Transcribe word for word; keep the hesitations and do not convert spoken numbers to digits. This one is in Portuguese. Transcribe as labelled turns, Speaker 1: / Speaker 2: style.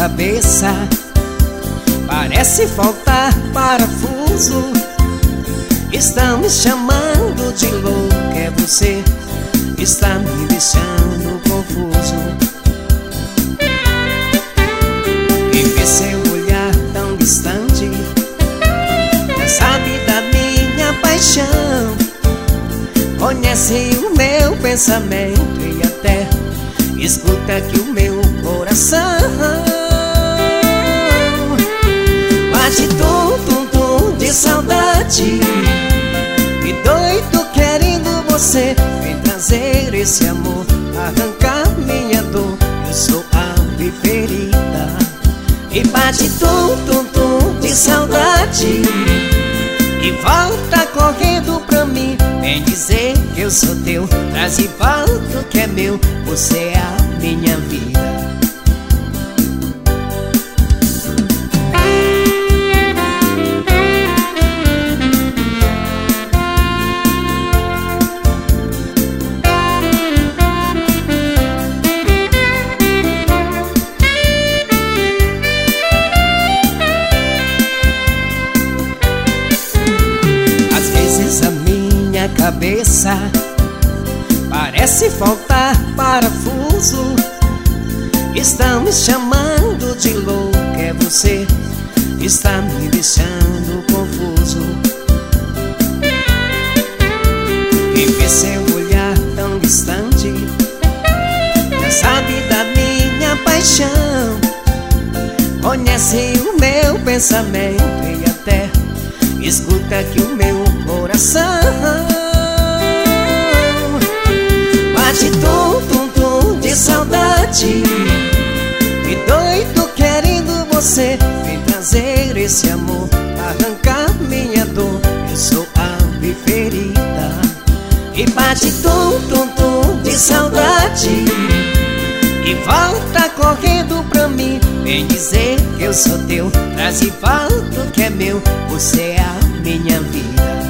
Speaker 1: cabeça parece faltar parafuso. Estão me chamando de louco, é você, está me deixando confuso. Quem vê seu olhar tão distante já sabe da minha paixão. Conhece o meu pensamento e até escuta aqui o meu coração. Bate tum, tum, tum de saudade, e doido querendo você. Vem trazer esse amor, arrancar minha dor. Eu sou a ave ferida. E bate tum, tum, tum de saudade, e volta correndo pra mim. Vem dizer que eu sou teu, traz e volta o que é meu. Você é a minha vida. Às vezes a minha cabeça parece faltar parafuso. Estão me chamando de louco, é você, está me deixando confuso. Quem vê seu olhar tão distante já sabe da minha paixão. Conhece o meu pensamento e até escuta aqui o meu coração. Bate tum, tum, tum de saudade, e doido querendo você. Vem trazer esse amor, arrancar minha dor. Eu sou a ave ferida. E bate tum, tum, tum de saudade, e volta correndo pra mim. Vem dizer que eu sou teu, traz e volta o que é meu. Você é a minha vida.